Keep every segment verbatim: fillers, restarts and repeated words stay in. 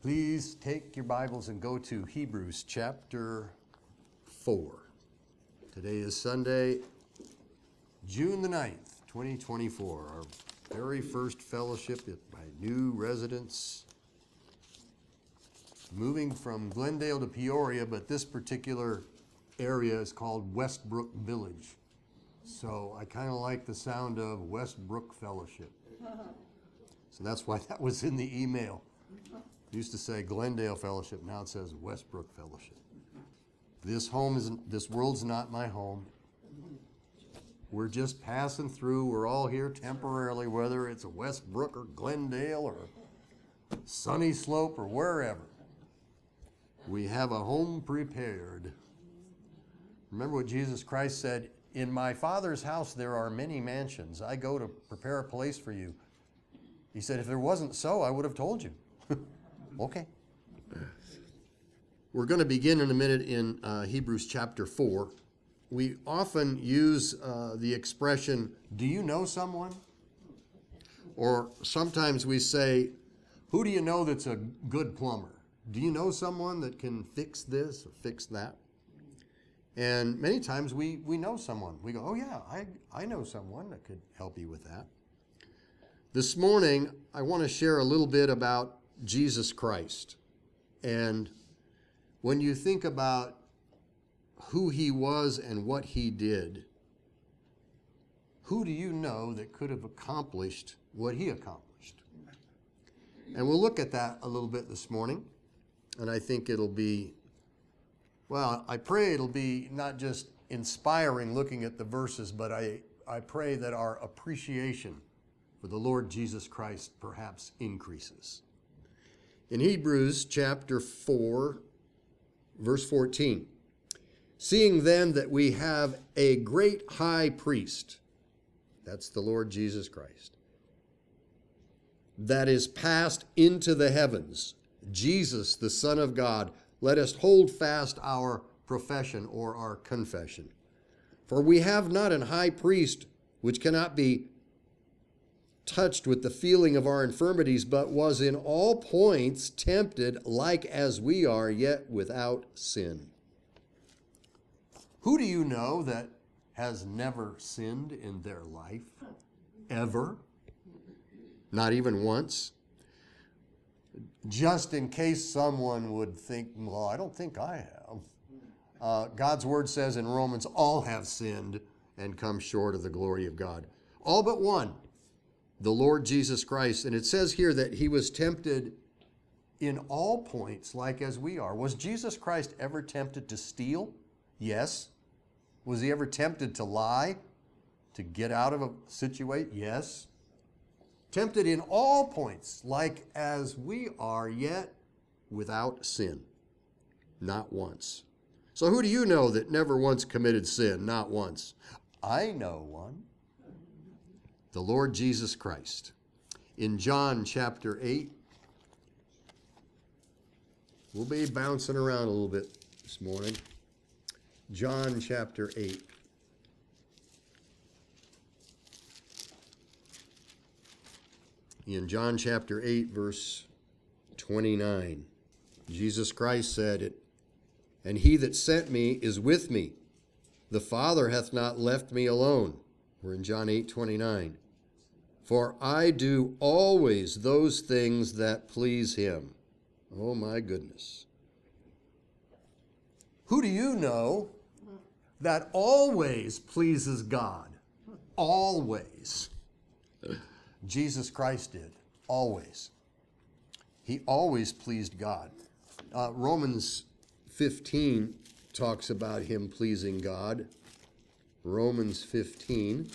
Please take your Bibles and go to Hebrews chapter four. Today is Sunday, June the ninth, twenty twenty-four, our very first fellowship at my new residence. Moving from Glendale to Peoria, but this particular area is called Westbrook Village. So I kind of like the sound of Westbrook Fellowship. So that's why that was in the email. It used to say Glendale Fellowship, now it says Westbrook Fellowship. This home isn't, this world's not my home. We're just passing through. We're all here temporarily, whether it's a Westbrook or Glendale or Sunny Slope or wherever. We have a home prepared. Remember what Jesus Christ said, "In my Father's house there are many mansions. I go to prepare a place for you." He said, if it wasn't so, I would have told you. Okay. We're going to begin in a minute in uh, Hebrews chapter four. We often use uh, the expression, do you know someone? Or sometimes we say, who do you know that's a good plumber? Do you know someone that can fix this or fix that? And many times we, we know someone. We go, oh yeah, I, I know someone that could help you with that. This morning, I want to share a little bit about Jesus Christ. And when you think about who he was and what he did, who do you know that could have accomplished what he accomplished? And we'll look at that a little bit this morning. And I think it'll be, well, I pray it'll be not just inspiring looking at the verses, but I, I pray that our appreciation for the Lord Jesus Christ perhaps increases. In Hebrews chapter four, verse fourteen, seeing then that we have a great high priest, that's the Lord Jesus Christ, that is passed into the heavens, Jesus, the Son of God, let us hold fast our profession or our confession. For we have not an high priest which cannot be touched with the feeling of our infirmities, but was in all points tempted like as we are, yet without sin. Who do you know that has never sinned in their life? Ever? Not even once? Just in case someone would think, well, I don't think I have. Uh, God's word says in Romans, all have sinned and come short of the glory of God. All but one, the Lord Jesus Christ. And it says here that he was tempted in all points like as we are. Was Jesus Christ ever tempted to steal? Yes. Was he ever tempted to lie? To get out of a situation? Yes. Tempted in all points like as we are, yet without sin. Not once. So who do you know that never once committed sin? Not once. I know one. The Lord Jesus Christ. In John chapter eight, we'll be bouncing around a little bit this morning. John chapter eight. In John chapter eight, verse twenty-nine, Jesus Christ said it, and he that sent me is with me. The Father hath not left me alone. We're in John eight twenty-nine. For I do always those things that please him. Oh my goodness. Who do you know that always pleases God? Always. Jesus Christ did. Always. He always pleased God. Uh, Romans fifteen talks about him pleasing God. Romans fifteen.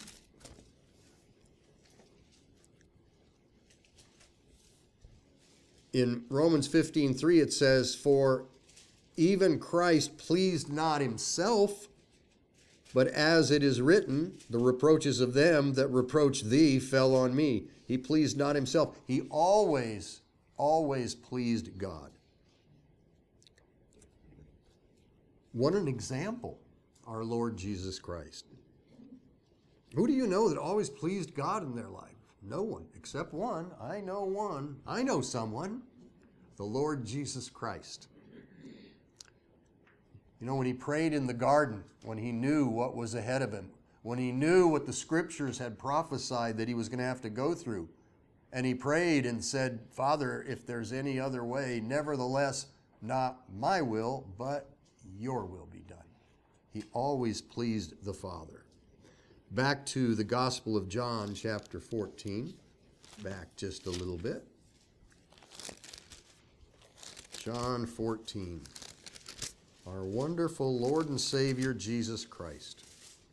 In Romans fifteen three it says, for even Christ pleased not himself, but as it is written, the reproaches of them that reproach thee fell on me. He pleased not himself. He always, always pleased God. What an example, our Lord Jesus Christ. Who do you know that always pleased God in their life? No one, except one. I know one. I know someone. the Lord Jesus Christ. You know, when he prayed in the garden, when he knew what was ahead of him, when he knew what the scriptures had prophesied that he was going to have to go through, and he prayed and said, Father, if there's any other way, nevertheless, not my will, but your will be done. He always pleased the Father. Back to the Gospel of John, chapter fourteen. Back just a little bit. John fourteen. Our wonderful Lord and Savior, Jesus Christ.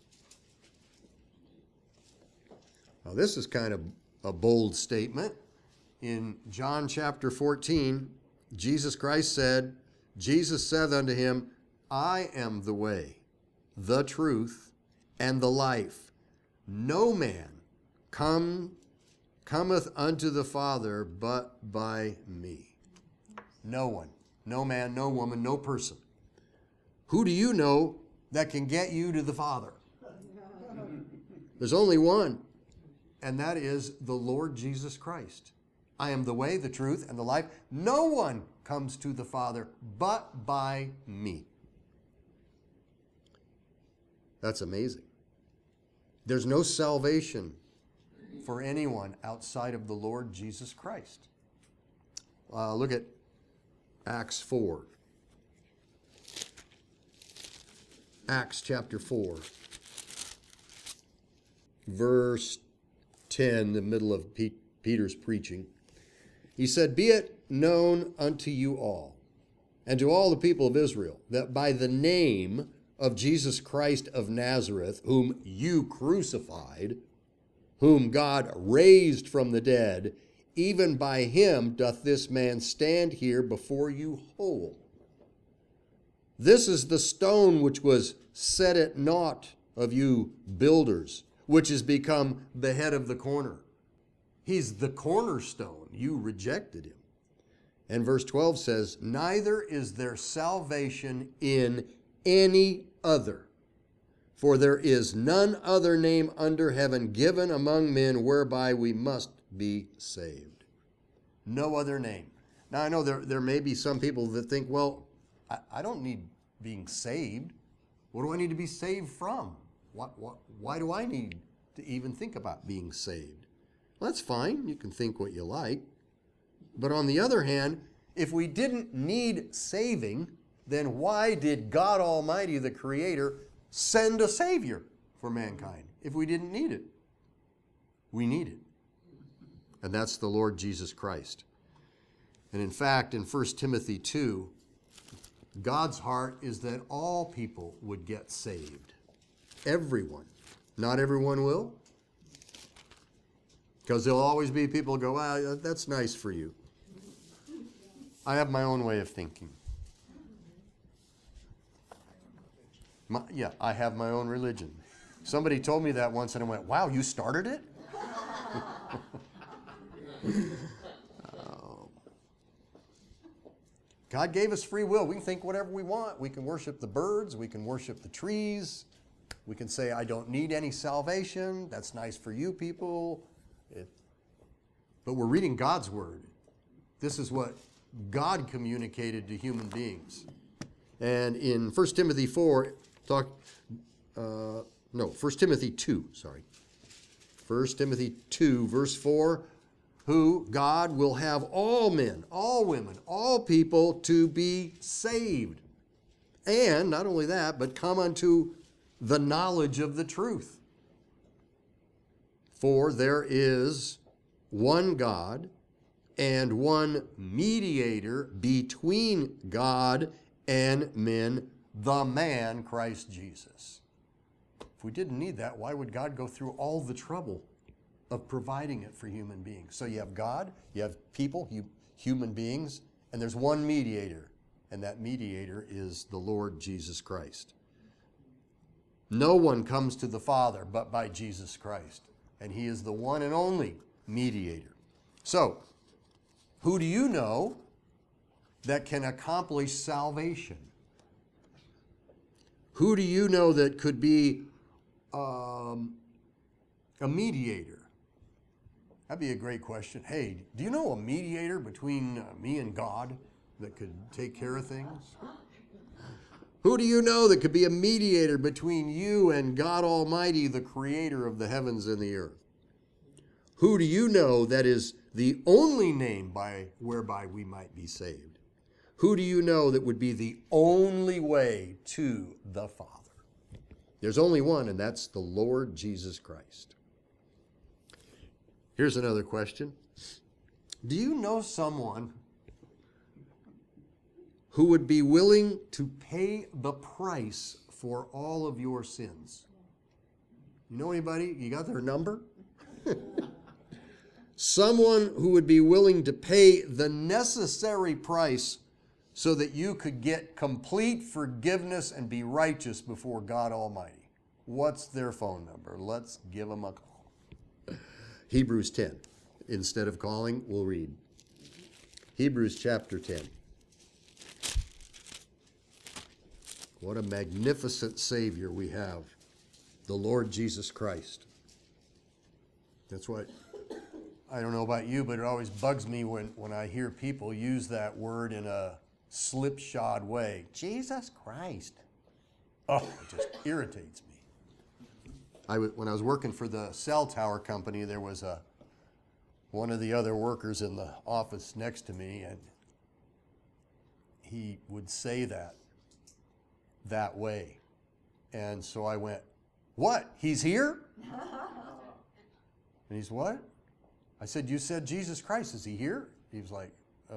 Now, this is kind of a bold statement. In John chapter fourteen, Jesus Christ said, Jesus said unto him, I am the way, the truth, and the life. No man come, cometh unto the Father but by me. No one, no man, no woman, no person. Who do you know that can get you to the Father? There's only one, and that is the Lord Jesus Christ. I am the way, the truth, and the life. No one comes to the Father but by me. That's amazing. There's no salvation for anyone outside of the Lord Jesus Christ. Uh, look at Acts four. Acts chapter four, verse ten, the middle of Peter's preaching. He said, Be it known unto you all, and to all the people of Israel, that by the name of Jesus Christ of Nazareth, whom you crucified, whom God raised from the dead, even by him doth this man stand here before you whole. This is the stone which was set at naught of you builders, which has become the head of the corner. He's the cornerstone. You rejected him. And verse twelve says, Neither is there salvation in any other, for there is none other name under heaven given among men whereby we must be saved. No other name. Now I know there, there may be some people that think, well, I, I don't need being saved. What do I need to be saved from? What, what, why do I need to even think about being saved? Well, that's fine. You can think what you like. But on the other hand, if we didn't need saving, then why did God Almighty, the Creator, send a Savior for mankind if we didn't need it? We need it. And that's the Lord Jesus Christ. And in fact, in First Timothy two, God's heart is that all people would get saved. Everyone. Not everyone will. Because there'll always be people who go, well, that's nice for you. I have my own way of thinking. My, yeah, I have my own religion. Somebody told me that once and I went, wow, you started it? oh. God gave us free will. We can think whatever we want. We can worship the birds. We can worship the trees. We can say, I don't need any salvation. That's nice for you people. It, but we're reading God's word. This is what God communicated to human beings. And in First Timothy four, talk, uh, no, First Timothy two, sorry. First Timothy two, verse four, who God will have all men, all women, all people to be saved. And not only that, but come unto the knowledge of the truth. For there is one God and one mediator between God and men, the man Christ Jesus. If we didn't need that, why would God go through all the trouble of providing it for human beings? So you have God, you have people, you, human beings, and there's one mediator, and that mediator is the Lord Jesus Christ. No one comes to the Father but by Jesus Christ, and he is the one and only mediator. So, who do you know that can accomplish salvation? Who do you know that could be um, a mediator That'd be a great question. Hey, do you know a mediator between uh, me and God that could take care of things? Who do you know that could be a mediator between you and God Almighty, the creator of the heavens and the earth? Who do you know that is the only name by whereby we might be saved? Who do you know that would be the only way to the Father? There's only one, and that's the Lord Jesus Christ. Here's another question. Do you know someone who would be willing to pay the price for all of your sins? You know anybody? You got their number? Someone who would be willing to pay the necessary price so that you could get complete forgiveness and be righteous before God Almighty. What's their phone number? Let's give them a call. Hebrews ten. Instead of calling, we'll read. Hebrews chapter ten. What a magnificent Savior we have, the Lord Jesus Christ. That's what, I don't know about you, but it always bugs me when, when I hear people use that word in a slipshod way. Jesus Christ. Oh, it just irritates me. I w- when I was working for the cell tower company, there was a one of the other workers in the office next to me, and he would say that that way. And so I went, "What? He's here?" And he's, "What?" I said, "You said Jesus Christ. Is he here?" He was like, uh,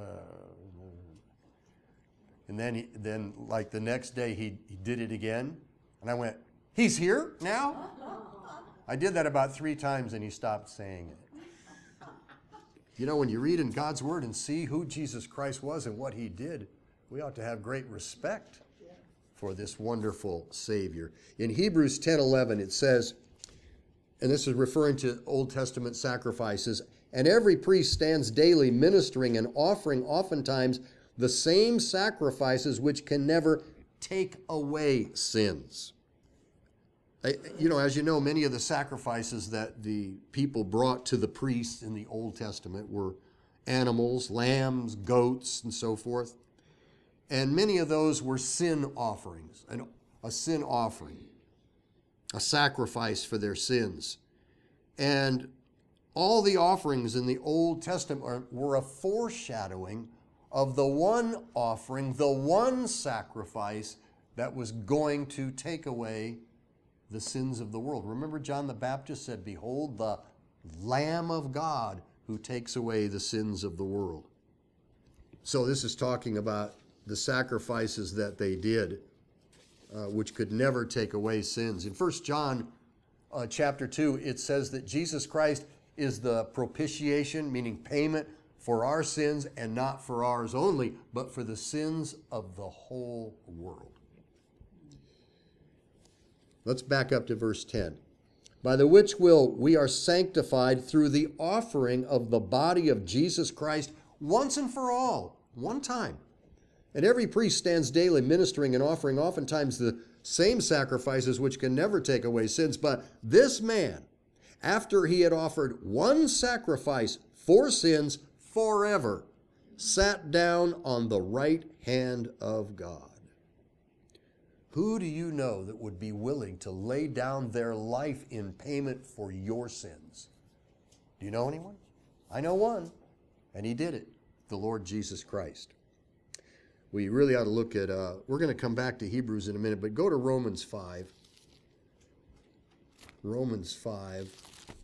and then, he, then like the next day, he, he did it again. And I went, "He's here now?" I did that about three times, and he stopped saying it. You know, when you read in God's Word and see who Jesus Christ was and what he did, we ought to have great respect for this wonderful Savior. In Hebrews ten eleven, it says, and this is referring to Old Testament sacrifices, "And every priest stands daily ministering and offering oftentimes the same sacrifices which can never take away sins." I, you know, as you know, many of the sacrifices that the people brought to the priests in the Old Testament were animals, lambs, goats, and so forth. And many of those were sin offerings, an, a sin offering, a sacrifice for their sins. And all the offerings in the Old Testament were a foreshadowing of the one offering, the one sacrifice that was going to take away the sins of the world. Remember, John the Baptist said, "Behold, the Lamb of God who takes away the sins of the world." So this is talking about the sacrifices that they did, uh, which could never take away sins. In First John uh, chapter two, it says that Jesus Christ is the propitiation, meaning payment for our sins, and not for ours only, but for the sins of the whole world. Let's back up to verse ten. "By the which will we are sanctified through the offering of the body of Jesus Christ once and for all," one time. "And every priest stands daily ministering and offering oftentimes the same sacrifices which can never take away sins. But this man, after he had offered one sacrifice for sins forever, sat down on the right hand of God." Who do you know that would be willing to lay down their life in payment for your sins? Do you know anyone? I know one, and he did it, the Lord Jesus Christ. We really ought to look at, uh, we're going to come back to Hebrews in a minute, but go to Romans five. Romans five.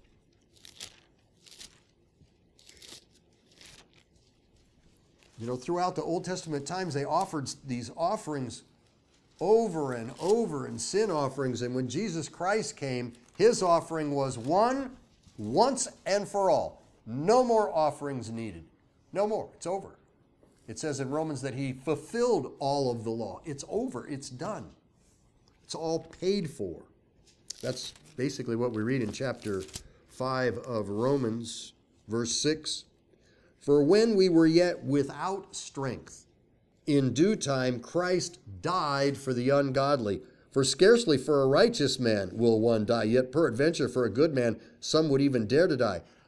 You know, throughout the Old Testament times, they offered these offerings over and over, and sin offerings. And when Jesus Christ came, his offering was one, once and for all. No more offerings needed. No more. It's over. It says in Romans that he fulfilled all of the law. It's over. It's done. It's all paid for. That's basically what we read in chapter five of Romans, verse six. "For when we were yet without strength, in due time Christ died for the ungodly. For scarcely for a righteous man will one die, yet peradventure for a good man some would even dare to die.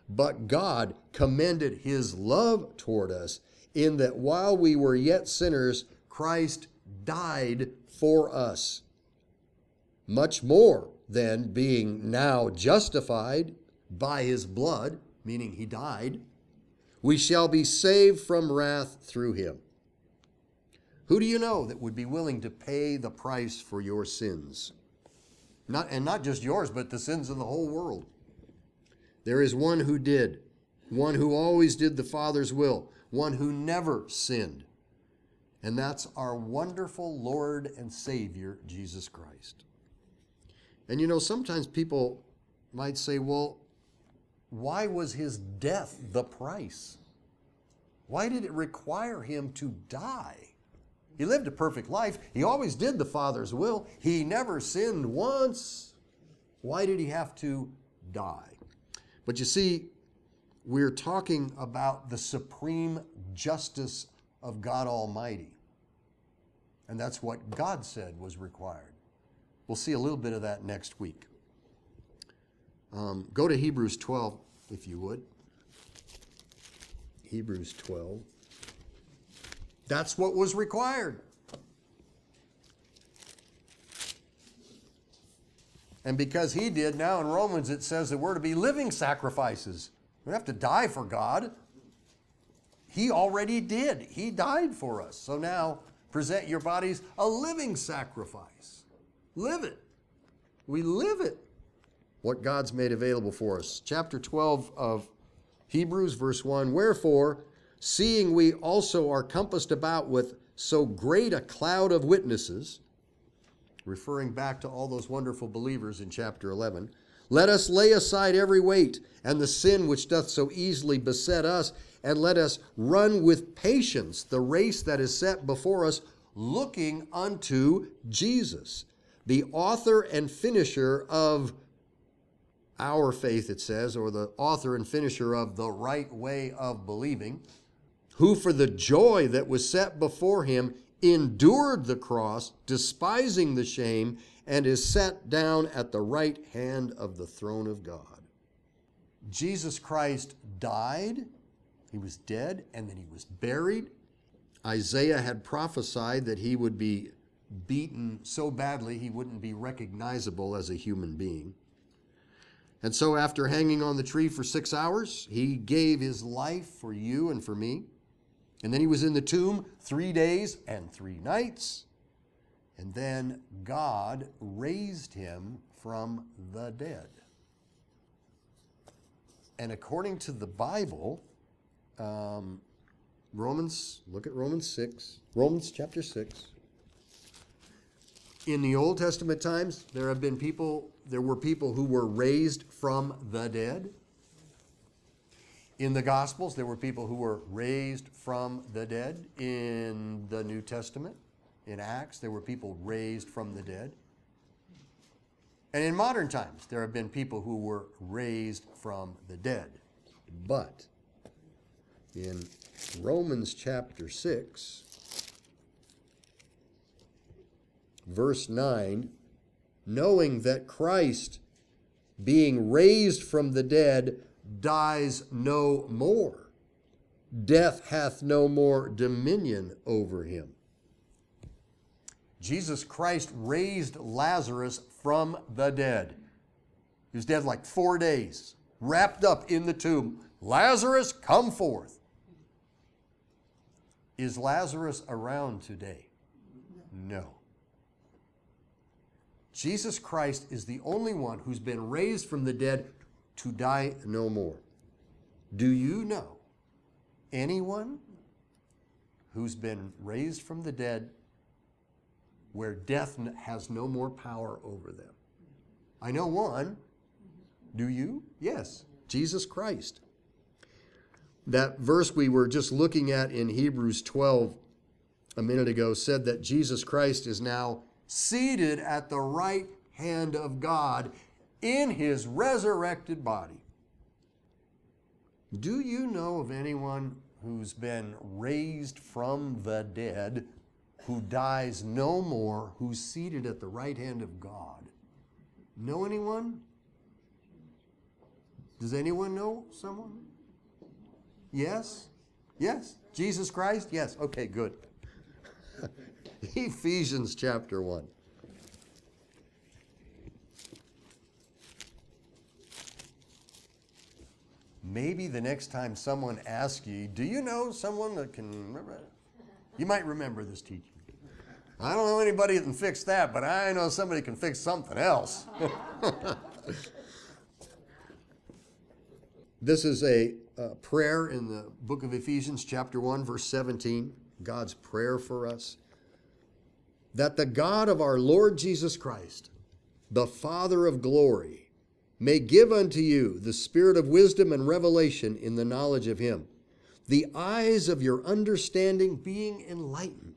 But God commended his love toward us in that while we were yet sinners, Christ died for us. Much more than being now justified by his blood, meaning he died, we shall be saved from wrath through him. Who do you know that would be willing to pay the price for your sins? Not, and not just yours, but the sins of the whole world. There is one who did, one who always did the Father's will, one who never sinned. And that's our wonderful Lord and Savior, Jesus Christ. And you know, sometimes people might say, well, why was his death the price? Why did it require him to die? He lived a perfect life. He always did the Father's will. He never sinned once. Why did he have to die? But you see, we're talking about the supreme justice of God Almighty. And that's what God said was required. We'll see a little bit of that next week. Um, go to Hebrews twelve, if you would. Hebrews twelve. That's what was required. And because he did, now in Romans it says that we're to be living sacrifices. We don't have to die for God. He already did. He died for us. So now present your bodies a living sacrifice. Live it. We live it. What God's made available for us. Chapter twelve of Hebrews, verse one. Wherefore, seeing we also are compassed about with so great a cloud of witnesses, referring back to all those wonderful believers in chapter eleven, let us lay aside every weight and the sin which doth so easily beset us, and let us run with patience the race that is set before us, looking unto Jesus, the author and finisher of our faith, it says, or the author and finisher of the right way of believing, who for the joy that was set before him endured the cross, despising the shame, and is set down at the right hand of the throne of God. Jesus Christ died, he was dead, and then he was buried. Isaiah had prophesied that he would be beaten so badly he wouldn't be recognizable as a human being. And so after hanging on the tree for six hours, he gave his life for you and for me. And then he was in the tomb three days and three nights. And then God raised him from the dead. And according to the Bible, um, Romans, look at Romans six, Romans chapter six. In the Old Testament times, there have been people, there were people who were raised from the dead. In the Gospels, there were people who were raised from the dead. In the New Testament, in Acts, there were people raised from the dead. And in modern times, there have been people who were raised from the dead. But in Romans chapter six, verse nine, knowing that Christ, being raised from the dead, dies no more, death hath no more dominion over him. Jesus Christ raised Lazarus from the dead. He was dead like four days, wrapped up in the tomb. Lazarus, come forth. Is Lazarus around today? No. Jesus Christ is the only one who's been raised from the dead to die no more. Do you know anyone who's been raised from the dead where death has no more power over them? I know one. Do you? Yes, Jesus Christ. That verse we were just looking at in Hebrews twelve a minute ago said that Jesus Christ is now seated at the right hand of God in his resurrected body. Do you know of anyone who's been raised from the dead, who dies no more, who's seated at the right hand of God? Know anyone? Does anyone know someone? Yes? Yes? Jesus Christ? Yes. Okay, good. Ephesians chapter one. Maybe the next time someone asks you, do you know someone that can remember that? You might remember this teaching. I don't know anybody that can fix that, but I know somebody can fix something else. This is a, a prayer in the book of Ephesians chapter one, verse seventeen. God's prayer for us. That the God of our Lord Jesus Christ, the Father of glory, may give unto you the spirit of wisdom and revelation in the knowledge of him, the eyes of your understanding being enlightened,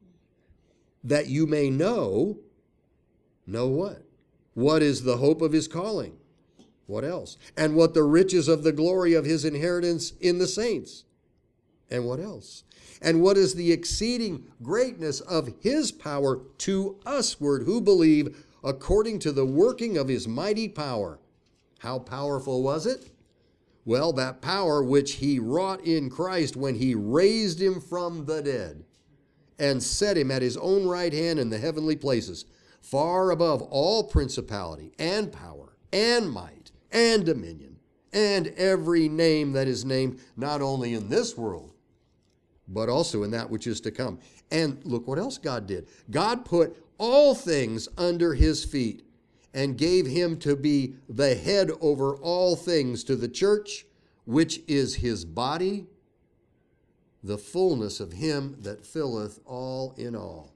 that you may know, know what? What is the hope of his calling? What else? And what the riches of the glory of his inheritance in the saints? And what else? And what is the exceeding greatness of his power to usward who believe, according to the working of his mighty power? How powerful was it? Well, that power which he wrought in Christ when he raised him from the dead and set him at his own right hand in the heavenly places, far above all principality and power and might and dominion and every name that is named, not only in this world, but also in that which is to come. And look what else God did. God put all things under his feet and gave him to be the head over all things to the church, which is his body, the fullness of him that filleth all in all.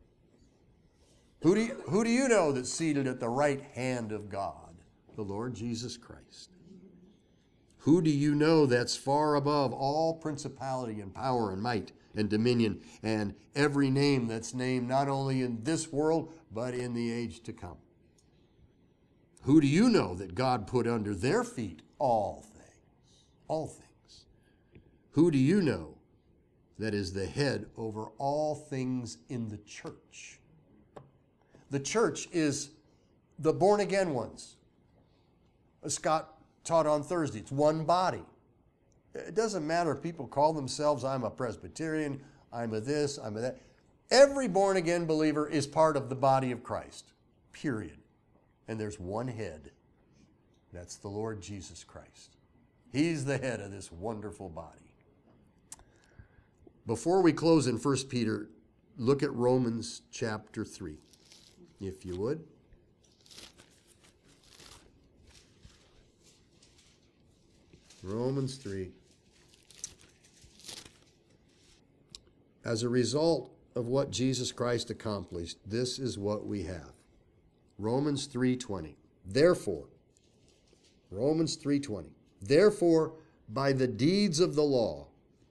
Who do you, who do you know that's seated at the right hand of God? The Lord Jesus Christ. Who do you know that's far above all principality and power and might and dominion and every name that's named not only in this world, but in the age to come? Who do you know that God put under their feet all things? All things. Who do you know that is the head over all things in the church? The church is the born-again ones. As Scott taught on Thursday, it's one body. It doesn't matter if people call themselves, I'm a Presbyterian, I'm a this, I'm a that. Every born-again believer is part of the body of Christ, period. And there's one head. That's the Lord Jesus Christ. He's the head of this wonderful body. Before we close in First Peter, look at Romans chapter three, if you would. Romans three. As a result of what Jesus Christ accomplished, this is what we have. Romans three twenty. Therefore, Romans three twenty. Therefore, by the deeds of the law,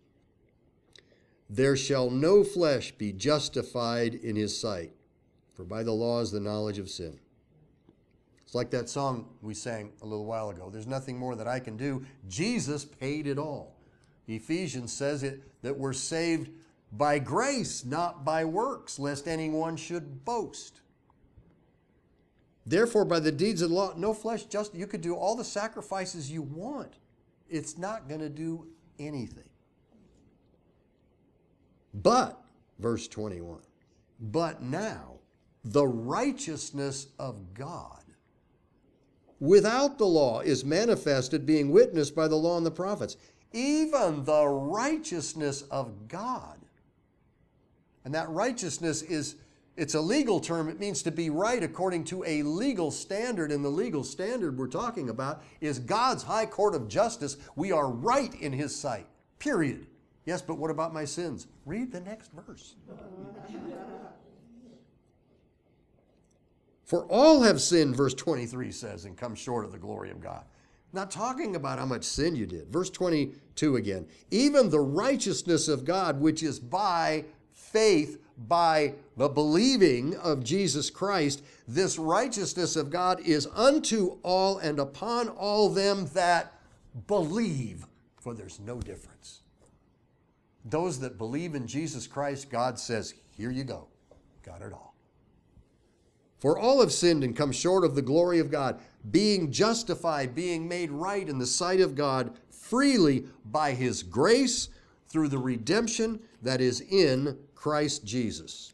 there shall no flesh be justified in his sight, for by the law is the knowledge of sin. It's like that song we sang a little while ago. There's nothing more that I can do. Jesus paid it all. Ephesians says it that we're saved by grace, not by works, lest anyone should boast. Therefore, by the deeds of the law, no flesh just, you could do all the sacrifices you want. It's not going to do anything. But, verse twenty-one, but now the righteousness of God without the law is manifested, being witnessed by the law and the prophets, even the righteousness of God. And that righteousness is, it's a legal term. It means to be right according to a legal standard. And the legal standard we're talking about is God's high court of justice. We are right in his sight, period. Yes, but what about my sins? Read the next verse. For all have sinned, verse twenty-three says, and come short of the glory of God. Not talking about how much sin you did. Verse twenty-two again. Even the righteousness of God, which is by faith, by the believing of Jesus Christ, this righteousness of God is unto all and upon all them that believe, for there's no difference. Those that believe in Jesus Christ, God says, here you go. Got it all. For all have sinned and come short of the glory of God, being justified, being made right in the sight of God freely by his grace through the redemption that is in Christ Jesus.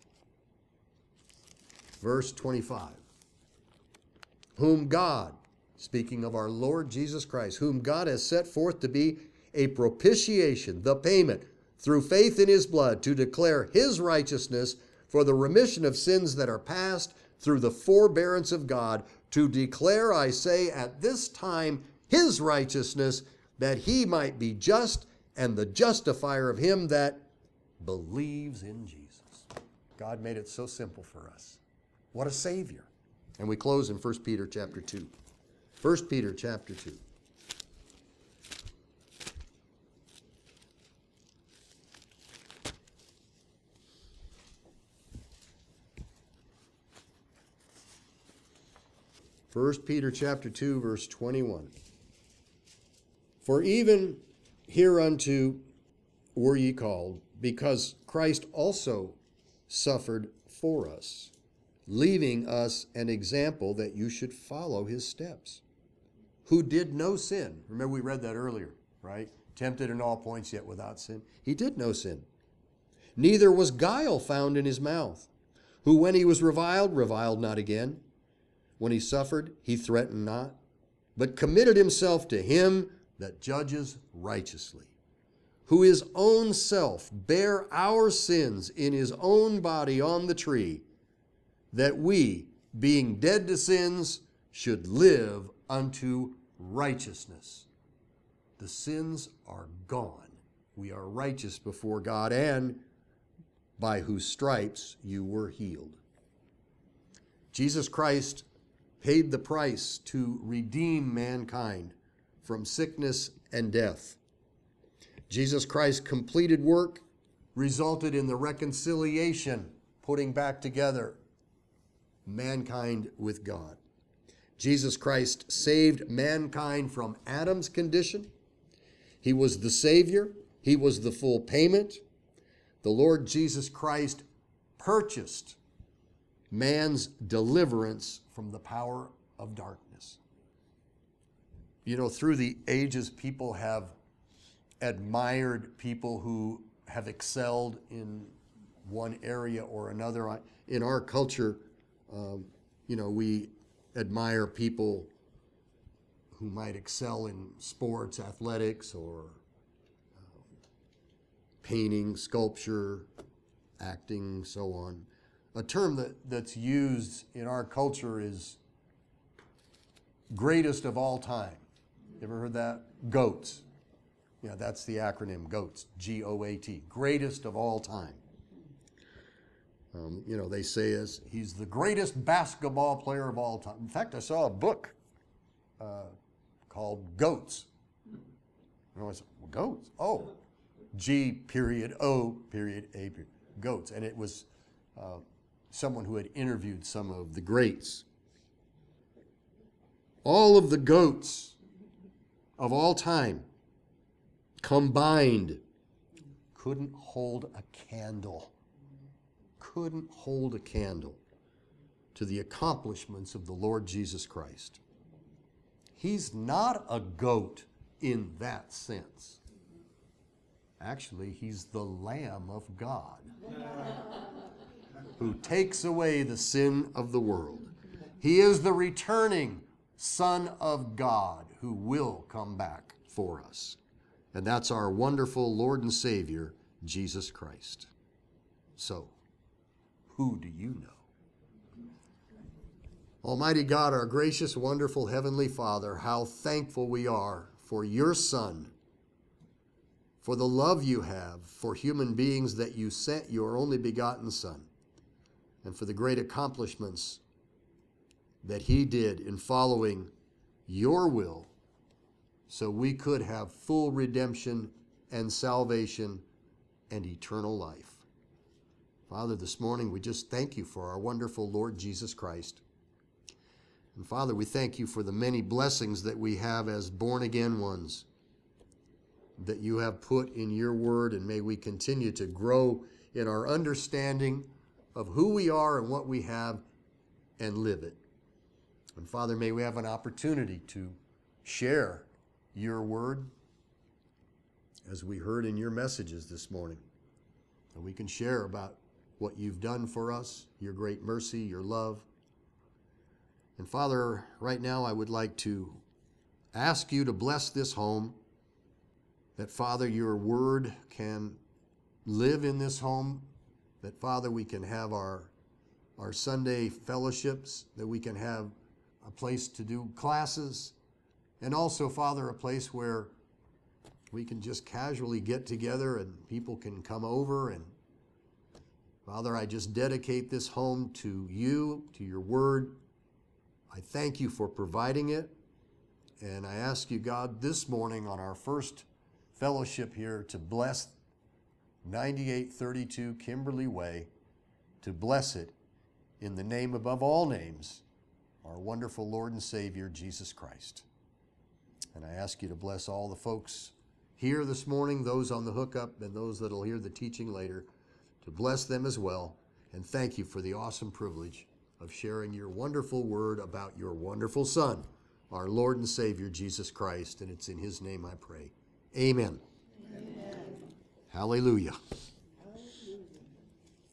Verse twenty-five. Whom God, speaking of our Lord Jesus Christ, whom God has set forth to be a propitiation, the payment, through faith in his blood, to declare his righteousness for the remission of sins that are past, through the forbearance of God, to declare, I say, at this time his righteousness, that he might be just and the justifier of him that believes in Jesus. God made it so simple for us. What a Savior. And we close in First Peter chapter two. First Peter chapter two. First Peter chapter two, verse twenty-one. For even hereunto were ye called, because Christ also suffered for us, leaving us an example that you should follow his steps, who did no sin. Remember, we read that earlier, right? Tempted in all points, yet without sin. He did no sin. Neither was guile found in his mouth, who when he was reviled, reviled not again. When he suffered, he threatened not, but committed himself to him that judges righteously, who his own self bare our sins in his own body on the tree, that we, being dead to sins, should live unto righteousness. The sins are gone. We are righteous before God, and by whose stripes you were healed. Jesus Christ paid the price to redeem mankind from sickness and death. Jesus Christ's completed work resulted in the reconciliation, putting back together mankind with God. Jesus Christ saved mankind from Adam's condition. He was the Savior. He was the full payment. The Lord Jesus Christ purchased man's deliverance from the power of darkness. You know, through the ages, people have admired people who have excelled in one area or another. In our culture, um, you know, we admire people who might excel in sports, athletics, or uh, painting, sculpture, acting, so on. A term that, that's used in our culture is greatest of all time. You ever heard that? GOATs. Yeah, that's the acronym, GOATs, G O A T, greatest of all time. Um, you know, they say as he's the greatest basketball player of all time. In fact, I saw a book uh, called GOATs. And I was, well, GOATs? Oh, G period O period A period, GOATs. And it was uh, someone who had interviewed some of the greats. All of the GOATs of all time combined couldn't hold a candle, couldn't hold a candle to the accomplishments of the Lord Jesus Christ. He's not a goat in that sense. Actually, he's the Lamb of God who takes away the sin of the world. He is the returning Son of God who will come back for us. And that's our wonderful Lord and Savior, Jesus Christ. So, who do you know? Almighty God, our gracious, wonderful Heavenly Father, how thankful we are for your Son, for the love you have for human beings that you sent your only begotten Son, and for the great accomplishments that he did in following your will so we could have full redemption and salvation and eternal life. Father, this morning we just thank you for our wonderful Lord Jesus Christ. And Father, we thank you for the many blessings that we have as born-again ones that you have put in your word, and may we continue to grow in our understanding of who we are and what we have and live it. And Father, may we have an opportunity to share your word as we heard in your messages this morning. And we can share about what you've done for us, your great mercy, your love. And Father, right now I would like to ask you to bless this home, that Father, your word can live in this home, that Father, we can have our, our Sunday fellowships, that we can have a place to do classes, and also, Father, a place where we can just casually get together and people can come over. And Father, I just dedicate this home to you, to your word. I thank you for providing it. And I ask you, God, this morning on our first fellowship here to bless ninety-eight thirty-two Kimberly Way, to bless it in the name above all names, our wonderful Lord and Savior, Jesus Christ. And I ask you to bless all the folks here this morning, those on the hookup and those that'll hear the teaching later, to bless them as well. And thank you for the awesome privilege of sharing your wonderful word about your wonderful Son, our Lord and Savior, Jesus Christ. And it's in his name I pray. Amen. Amen. Hallelujah.